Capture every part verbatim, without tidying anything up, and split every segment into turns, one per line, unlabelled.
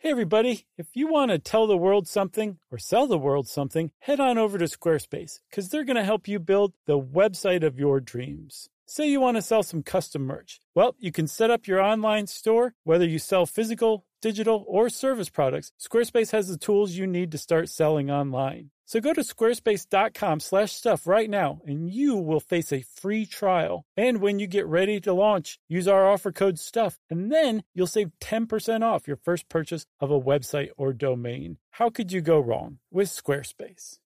Hey everybody, if you want to tell the world something or sell the world something, head on over to Squarespace because they're going to help you build the website of your dreams. Say you want to sell some custom merch. Well, you can set up your online store, whether you sell physical, digital, or service products. Squarespace has the tools you need to start selling online. So go to squarespace.com slash stuff right now, and you will face a free trial. And when you get ready to launch, use our offer code STUFF, and then you'll save ten percent off your first purchase of a website or domain. How could you go wrong with Squarespace?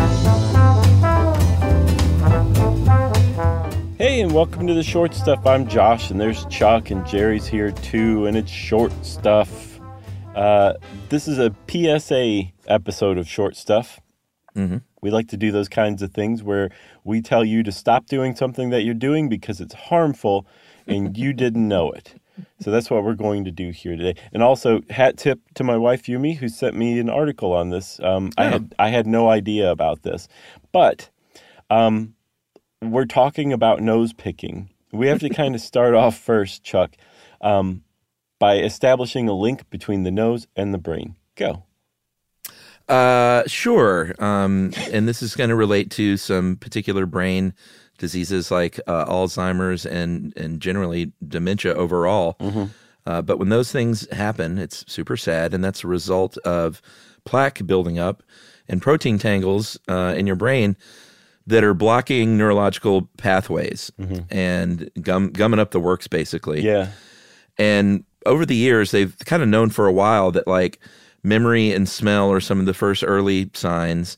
Hey, and welcome to the Short Stuff. I'm Josh, and there's Chuck, and Jerry's here too, and it's Short Stuff. Uh, this is a P S A episode of Short Stuff. Mm-hmm. We like to do those kinds of things where we tell you to stop doing something that you're doing because it's harmful and you didn't know it. So that's what we're going to do here today. And also, hat tip to my wife, Yumi, who sent me an article on this. Um, oh. I had I had no idea about this. But um, we're talking about nose picking. We have to kind of start off first, Chuck, um, by establishing a link between the nose and the brain. Go.
Uh, sure. Um, and this is going to relate to some particular brain diseases like uh, Alzheimer's and, and generally dementia overall. Mm-hmm. Uh, but when those things happen, it's super sad, and that's a result of plaque building up and protein tangles uh, in your brain that are blocking neurological pathways mm-hmm. and gum, gumming up the works, basically.
Yeah.
And over the years, they've kind of known for a while that, like, memory and smell are some of the first early signs,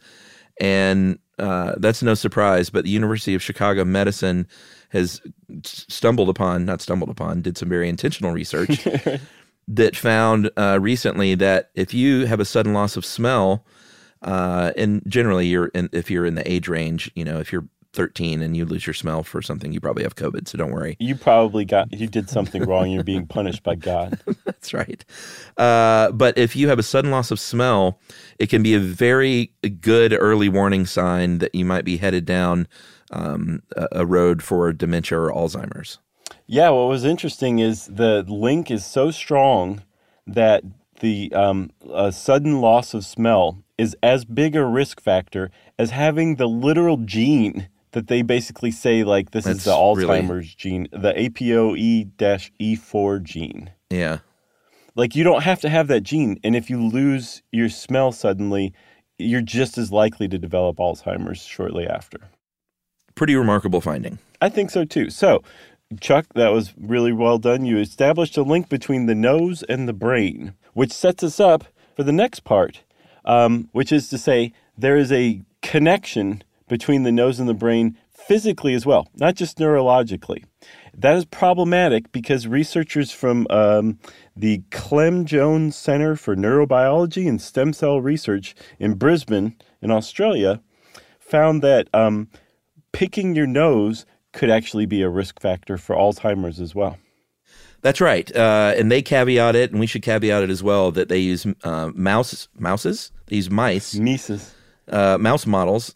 and uh, that's no surprise. But the University of Chicago Medicine has stumbled upon, not stumbled upon, did some very intentional research that found uh, recently that if you have a sudden loss of smell, uh, and generally you're in, if you're in the age range, you know, if you're thirteen and you lose your smell for something, you probably have COVID, so don't worry.
You probably got, you did something wrong. You're being punished by God.
That's right. Uh, but if you have a sudden loss of smell, it can be a very good early warning sign that you might be headed down um, a, a road for dementia or Alzheimer's.
Yeah, what was interesting is the link is so strong that the um, a sudden loss of smell is as big a risk factor as having the literal gene that they basically say, like, this That's is the Alzheimer's really... gene, the A P O E E four gene.
Yeah.
Like, you don't have to have that gene, and if you lose your smell suddenly, you're just as likely to develop Alzheimer's shortly after.
Pretty remarkable finding.
I think so, too. So, Chuck, that was really well done. You established a link between the nose and the brain, which sets us up for the next part, um, which is to say there is a connection between the nose and the brain physically as well, not just neurologically. That is problematic because researchers from um, the Clem Jones Center for Neurobiology and Stem Cell Research in Brisbane, in Australia, found that um, picking your nose could actually be a risk factor for Alzheimer's as well.
That's right. Uh, and they caveat it, and we should caveat it as well, that they use uh, mouse, mouses, they use mice,
Mises.
Uh, mouse models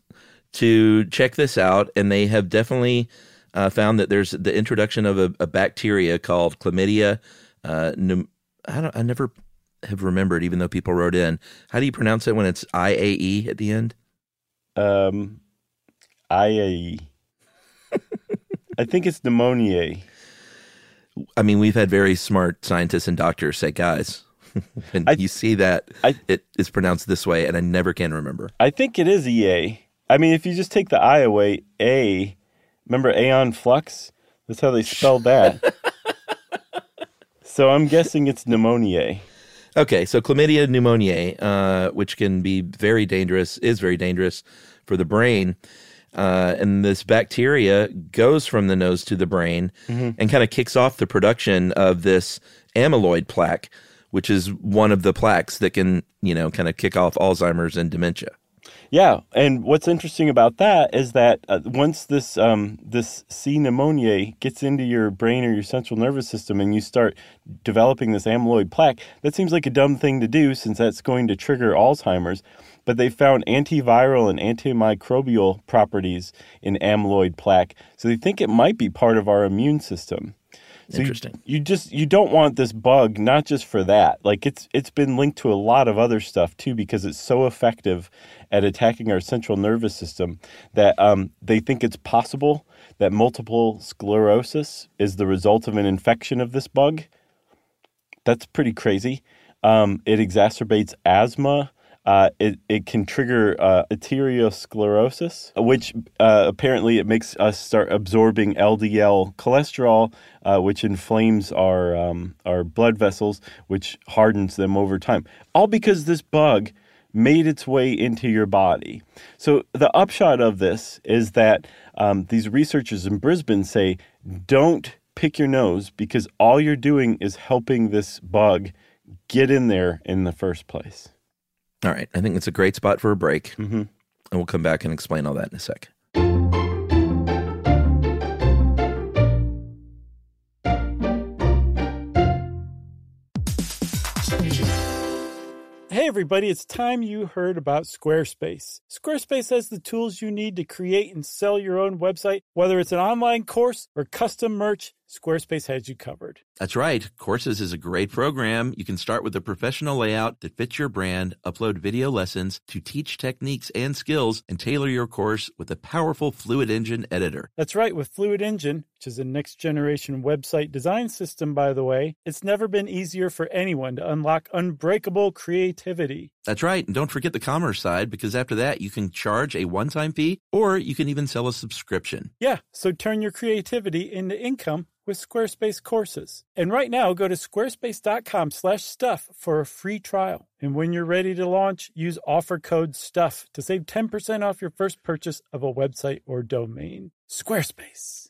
to check this out, and they have definitely uh, found that there's the introduction of a, a bacteria called chlamydia. Uh, pneum- I, don't, I never have remembered, even though people wrote in. How do you pronounce it when it's I A E at the end?
Um, I A E. I think it's pneumonia.
I mean, we've had very smart scientists and doctors say, guys, and I, you see that I, it is pronounced this way, and I never can remember.
I think it is E A. I mean, if you just take the I away, A, remember Aeon Flux? That's how they spelled that. So I'm guessing it's pneumonia.
Okay, so chlamydia pneumoniae, uh, which can be very dangerous, is very dangerous for the brain. Uh, and this bacteria goes from the nose to the brain mm-hmm. and kind of kicks off the production of this amyloid plaque, which is one of the plaques that can, you know, kind of kick off Alzheimer's and dementia.
Yeah, and what's interesting about that is that uh, once this um, this C. pneumoniae gets into your brain or your central nervous system and you start developing this amyloid plaque, that seems like a dumb thing to do since that's going to trigger Alzheimer's. But they found antiviral and antimicrobial properties in amyloid plaque, so they think it might be part of our immune system. So
Interesting.
You, you just you don't want this bug, not just for that. Like it's it's been linked to a lot of other stuff too, because it's so effective at attacking our central nervous system that um, they think it's possible that multiple sclerosis is the result of an infection of this bug. That's pretty crazy. Um, it exacerbates asthma. Uh, it, it can trigger uh, arteriosclerosis, which uh, apparently it makes us start absorbing L D L cholesterol, uh, which inflames our um, our blood vessels, which hardens them over time. All because this bug made its way into your body. So the upshot of this is that um, these researchers in Brisbane say, don't pick your nose, because all you're doing is helping this bug get in there in the first place.
All right. I think it's a great spot for a break.
Mm-hmm.
And we'll come back and explain all that in a sec.
Hey everybody, it's time you heard about Squarespace. Squarespace has the tools you need to create and sell your own website. Whether it's an online course or custom merch, Squarespace has you covered.
That's right. Courses is a great program. You can start with a professional layout that fits your brand, upload video lessons to teach techniques and skills, and tailor your course with a powerful Fluid Engine editor.
That's right. With Fluid Engine, which is a next-generation website design system, by the way, it's never been easier for anyone to unlock unbreakable creativity.
That's right. And don't forget the commerce side, because after that, you can charge a one-time fee, or you can even sell a subscription.
Yeah, so turn your creativity into income with Squarespace courses. And right now, go to squarespace.com slash stuff for a free trial. And when you're ready to launch, use offer code STUFF to save ten percent off your first purchase of a website or domain. Squarespace.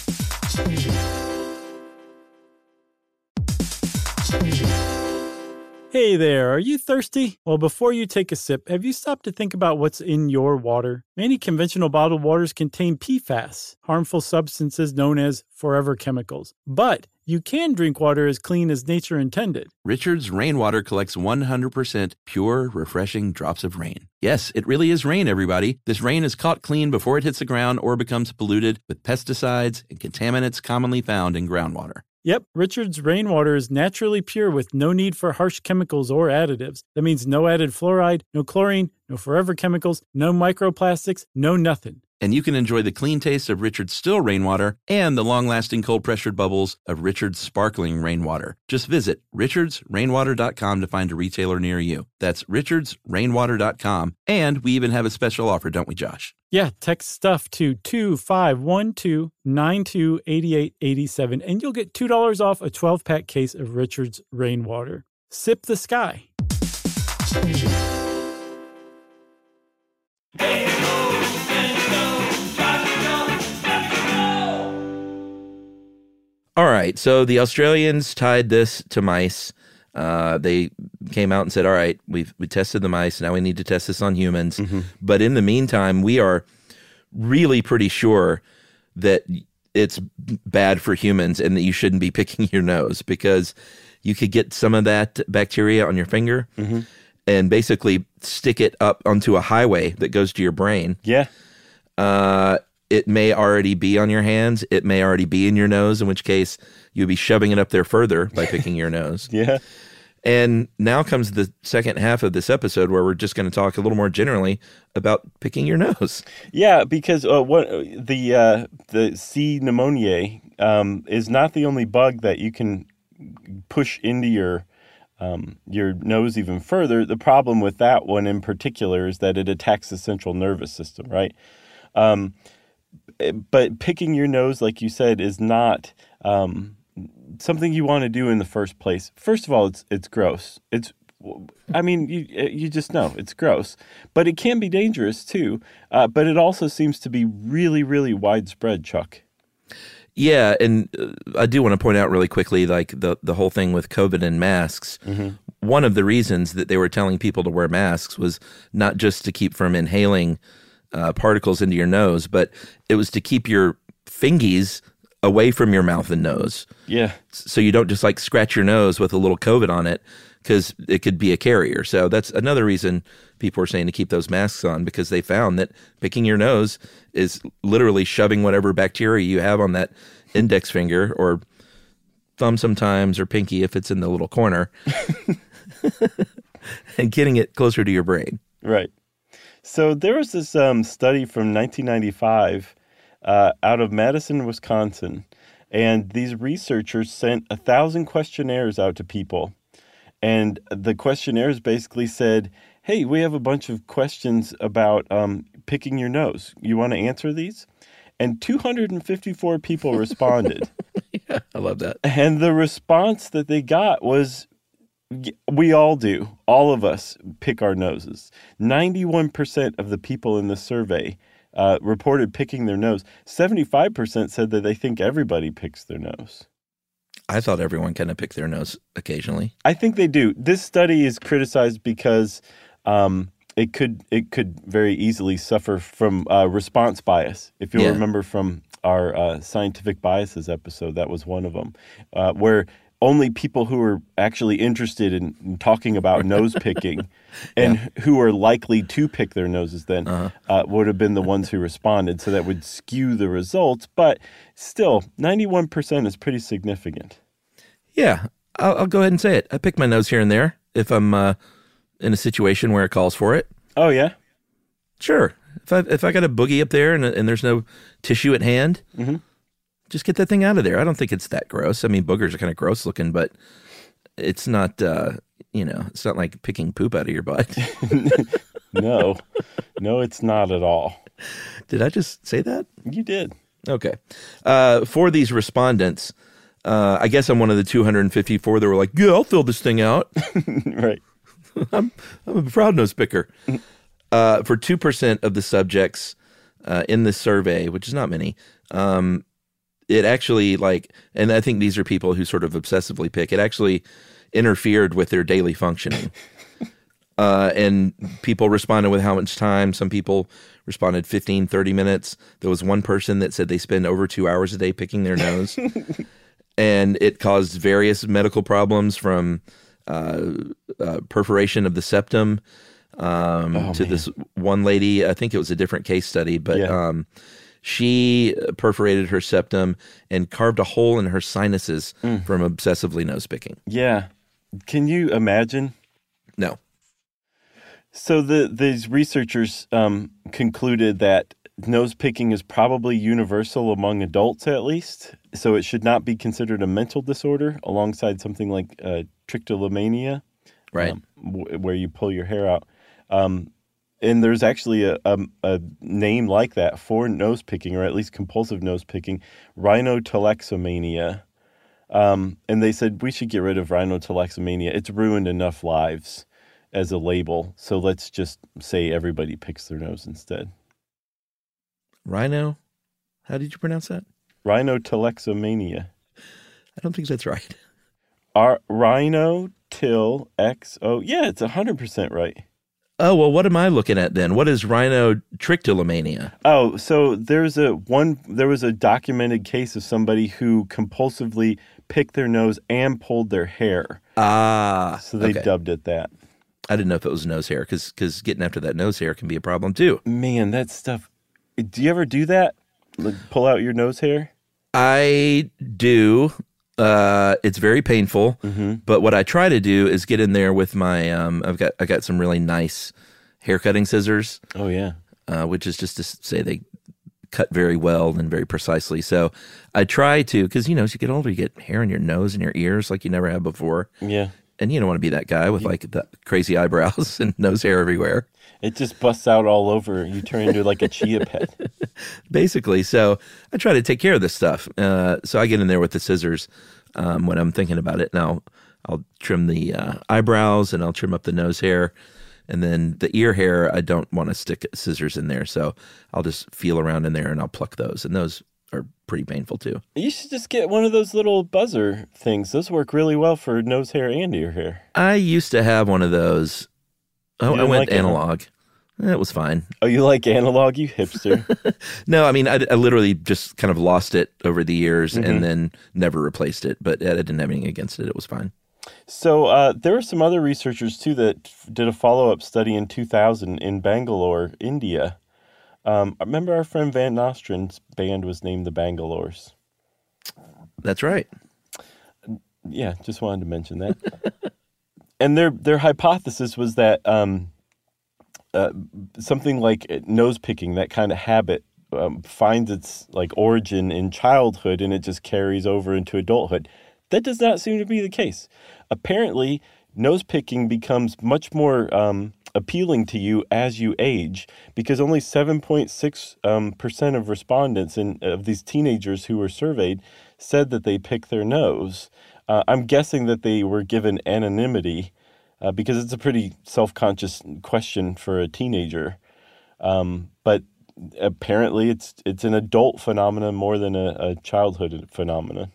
Hey there, are you thirsty? Well, before you take a sip, have you stopped to think about what's in your water? Many conventional bottled waters contain P FAS, harmful substances known as forever chemicals. But you can drink water as clean as nature intended.
Richard's Rainwater collects one hundred percent pure, refreshing drops of rain. Yes, it really is rain, everybody. This rain is caught clean before it hits the ground or becomes polluted with pesticides and contaminants commonly found in groundwater.
Yep, Richard's Rainwater is naturally pure with no need for harsh chemicals or additives. That means no added fluoride, no chlorine, no forever chemicals, no microplastics, no nothing.
And you can enjoy the clean taste of Richard's still rainwater and the long-lasting cold-pressured bubbles of Richard's sparkling rainwater. Just visit richards rainwater dot com to find a retailer near you. That's richards rainwater dot com. And we even have a special offer, don't we, Josh?
Yeah, text STUFF to two five one two nine two eight eight eight seven, and you'll get two dollars off a twelve-pack case of Richard's Rainwater. Sip the sky.
All right, so the Australians tied this to mice. Uh, they came out and said, all right, we've we tested the mice. Now we need to test this on humans. Mm-hmm. But in the meantime, we are really pretty sure that it's bad for humans and that you shouldn't be picking your nose, because you could get some of that bacteria on your finger mm-hmm. and basically stick it up onto a highway that goes to your brain.
Yeah.
Uh, it may already be on your hands. It may already be in your nose, in which case you'd be shoving it up there further by picking your nose.
Yeah.
And now comes the second half of this episode where we're just going to talk a little more generally about picking your nose.
Yeah, because uh, what the uh, the C. pneumoniae um, is not the only bug that you can push into your um, your nose even further. The problem with that one in particular is that it attacks the central nervous system, right? Um, but picking your nose, like you said, is not um, something you want to do in the first place. First of all, it's it's gross. It's, I mean, you you just know it's gross, but it can be dangerous too. Uh, but it also seems to be really, really widespread, Chuck.
Yeah, and uh, I do want to point out really quickly, like the the whole thing with COVID and masks. Mm-hmm. One of the reasons that they were telling people to wear masks was not just to keep from inhaling uh, particles into your nose, but it was to keep your fingies away from your mouth and nose.
Yeah.
So you don't just like scratch your nose with a little COVID on it, because it could be a carrier. So that's another reason people are saying to keep those masks on, because they found that picking your nose is literally shoving whatever bacteria you have on that index finger or thumb sometimes or pinky if it's in the little corner, and getting it closer to your brain.
Right. So there was this um, study from nineteen ninety-five uh, out of Madison, Wisconsin, and these researchers sent a thousand questionnaires out to people. And the questionnaires basically said, hey, we have a bunch of questions about um, picking your nose. You want to answer these? And two hundred fifty-four people responded.
Yeah, I love that.
And the response that they got was, we all do. All of us pick our noses. ninety-one percent of the people in the survey uh, reported picking their nose. seventy-five percent said that they think everybody picks their nose.
I thought everyone kind of picked their nose occasionally.
I think they do. This study is criticized because um, it could it could very easily suffer from uh, response bias. If you'll
Yeah.
remember from our uh, scientific biases episode, that was one of them, uh, where only people who are actually interested in, in talking about nose picking and
Yeah.
who are likely to pick their noses then
Uh-huh.
uh, would have been the ones who responded. So that would skew the results. But still, ninety-one percent is pretty significant.
Yeah, I'll, I'll go ahead and say it. I pick my nose here and there if I'm uh, in a situation where it calls for it.
Oh, yeah?
Sure. If I if I got a boogie up there and, and there's no tissue at hand,
Mm-hmm.
just get that thing out of there. I don't think it's that gross. I mean, boogers are kind of gross looking, but it's not, uh, you know, it's not like picking poop out of your butt.
No, no, it's not at all.
Did I just say that?
You did.
Okay. Uh, for these respondents, uh, I guess I'm one of the two hundred fifty-four that were like, yeah, I'll fill this thing out.
Right.
I'm, I'm a proud nose picker. Uh, for two percent of the subjects uh, in this survey, which is not many, um, it actually like, and I think these are people who sort of obsessively pick, it actually interfered with their daily functioning. uh, and people responded with how much time. Some people responded fifteen, thirty minutes. There was one person that said they spend over two hours a day picking their nose. And it caused various medical problems from uh, uh, perforation of the septum um,
Oh,
to
man.
this one lady. I think it was a different case study, but
Yeah.
um, she perforated her septum and carved a hole in her sinuses
Mm.
from obsessively nose picking.
Yeah. Can you imagine?
No.
So the these researchers um, concluded that nose picking is probably universal among adults, at least. So it should not be considered a mental disorder alongside something like uh, trichotillomania,
Right.
um, w- where you pull your hair out. Um, and there's actually a, a, a name like that for nose picking, or at least compulsive nose picking, rhinotelexomania. Um, and they said we should get rid of rhinotelexomania. It's ruined enough lives as a label. So let's just say everybody picks their nose instead.
Rhino? How did you pronounce that?
Rhinotelexomania.
I don't think that's right.
R- rhinotil X O. Yeah, it's one hundred percent right.
Oh, well, what am I looking at then? What is rhinotrichotillomania?
Oh, so there's a one. There was a documented case of somebody who compulsively picked their nose and pulled their hair.
Ah,
So they
okay.
dubbed it that.
I didn't know if it was nose hair because getting after that nose hair can be a problem too.
Man, that stuff. Do you ever do that? Like pull out your nose hair?
I do. Uh, it's very painful,
Mm-hmm.
but what I try to do is get in there with my. Um, I've got I got some really nice hair cutting scissors,
Oh yeah.
uh, which is just to say they cut very well and very precisely. So I try to because you know as you get older, you get hair in your nose and your ears like you never have before,
Yeah.
and you don't want to be that guy with like the crazy eyebrows and nose hair everywhere.
It just busts out all over. You turn into like a chia pet.
Basically. So I try to take care of this stuff. Uh, so I get in there with the scissors um, when I'm thinking about it. Now I'll trim the uh, eyebrows and I'll trim up the nose hair. And then the ear hair, I don't want to stick scissors in there. So I'll just feel around in there and I'll pluck those. And those are pretty painful too.
You should just get one of those little buzzer things. Those work really well for nose hair and ear hair.
I used to have one of those. Oh,
You
I
didn't
went
like it, huh?
analog. It was fine.
Oh, you like analog, you hipster?
No, I mean, I, I literally just kind of lost it over the years
Mhm.
and then never replaced it. But I didn't have anything against it. It was fine.
So uh, there were some other researchers, too, that f- did a follow-up study in two thousand in Bangalore, India. Um, I remember our friend Van Nostran's band was named the Bangalores.
That's right.
Yeah, just wanted to mention that. And their their hypothesis was that um, uh, something like nose picking, that kind of habit, um, finds its like origin in childhood and it just carries over into adulthood. That does not seem to be the case. Apparently, nose picking becomes much more um, appealing to you as you age, because only seven point six um, percent of respondents in, of these teenagers who were surveyed said that they pick their nose. Uh, I'm guessing that they were given anonymity uh, because it's a pretty self-conscious question for a teenager. Um, but apparently it's it's an adult phenomenon more than a, a childhood phenomenon.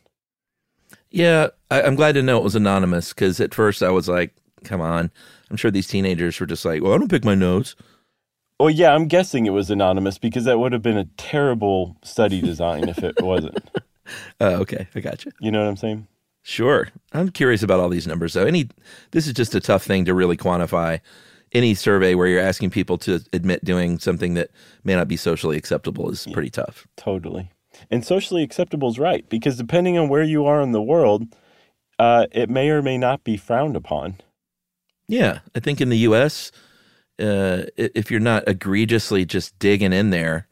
Yeah, I, I'm glad to know it was anonymous, because at first I was like, come on. I'm sure these teenagers were just like, well, I don't pick my nose.
Well, yeah, I'm guessing it was anonymous because that would have been a terrible study design if it wasn't.
Uh, okay, I got you.
You know what I'm saying?
Sure. I'm curious about all these numbers, though. Any, this is just a tough thing to really quantify. Any survey where you're asking people to admit doing something that may not be socially acceptable is pretty tough.
Totally. And socially acceptable is right, because depending on where you are in the world, uh, it may or may not be frowned upon.
Yeah. I think in the U S, uh, if you're not egregiously just digging in there,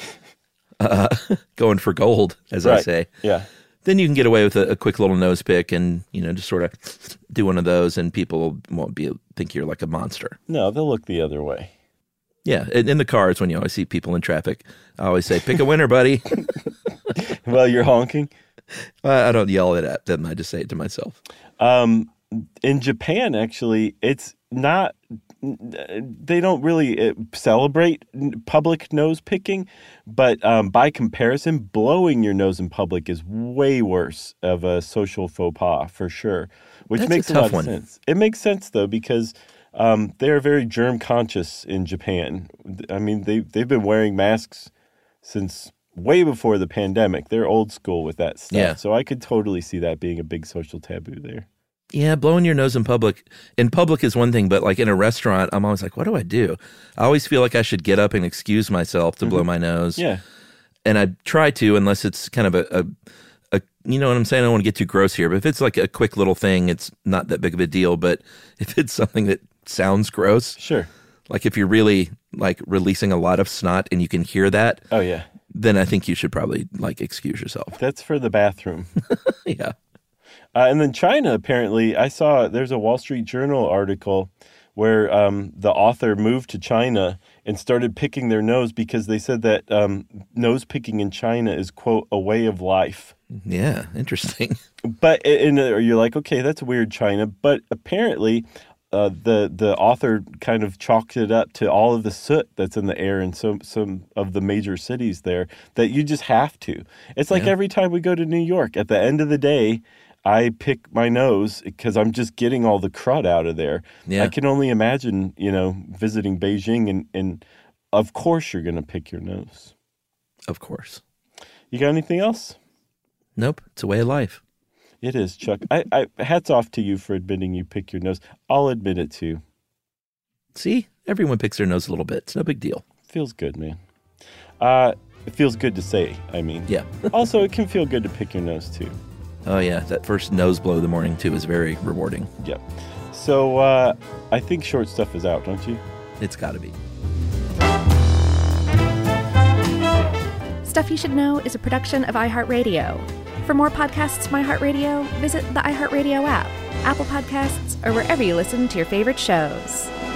uh, going for gold, as
right.
I say,
yeah,
then you can get away with a, a quick little nose pick and, you know, just sort of do one of those and people won't be think you're like a monster.
No, they'll look the other way.
Yeah. In, in the cars, when you always see people in traffic, I always say, pick a winner, buddy.
Well, you're honking.
I don't yell it at them. I just say it to myself.
Um, in Japan, actually, it's not, they don't really celebrate public nose picking, but um, by comparison, blowing your nose in public is way worse of a social faux pas, for sure, which
That's
makes
a
a, lot
tough
of
one.
sense. It makes sense, though, because um, they're very germ conscious in Japan. I mean, they, they've been wearing masks since way before the pandemic. They're old school with that stuff.
Yeah.
So I could totally see that being a big social taboo there.
Yeah, blowing your nose in public. In public is one thing, but like in a restaurant, I'm always like, what do I do? I always feel like I should get up and excuse myself to mm-hmm. blow my nose.
Yeah.
And I try to, unless it's kind of a, a, a, you know what I'm saying? I don't want to get too gross here, but if it's like a quick little thing, it's not that big of a deal. But if it's something that sounds gross,
sure.
Like if you're really like releasing a lot of snot and you can hear that.
Oh, yeah.
Then I think you should probably like excuse yourself.
That's for the bathroom.
Yeah.
Uh, and then China, apparently, I saw there's a Wall Street Journal article where um, the author moved to China and started picking their nose because they said that um, nose picking in China is, quote, a way of life.
Yeah, interesting.
But and you're like, okay, that's weird, China. But apparently uh, the the author kind of chalked it up to all of the soot that's in the air in some, some of the major cities there that you just have to. It's like
Yeah.
every time we go to New York, at the end of the day, I pick my nose because I'm just getting all the crud out of there.
Yeah.
I can only imagine, you know, visiting Beijing and, and of course you're going to pick your nose.
Of course.
You got anything else?
Nope. It's a way of life.
It is, Chuck. I, I hats off to you for admitting you pick your nose. I'll admit it too.
See, everyone picks their nose a little bit. It's no big deal.
Feels good, man. Uh, it feels good to say, I mean.
Yeah.
Also, it can feel good to pick your nose too.
Oh, yeah. That first nose blow of the morning, too, is very rewarding.
Yep. So uh, I think Short Stuff is out, don't you?
It's got to be.
Stuff You Should Know is a production of iHeartRadio. For more podcasts from iHeartRadio, visit the iHeartRadio app, Apple Podcasts, or wherever you listen to your favorite shows.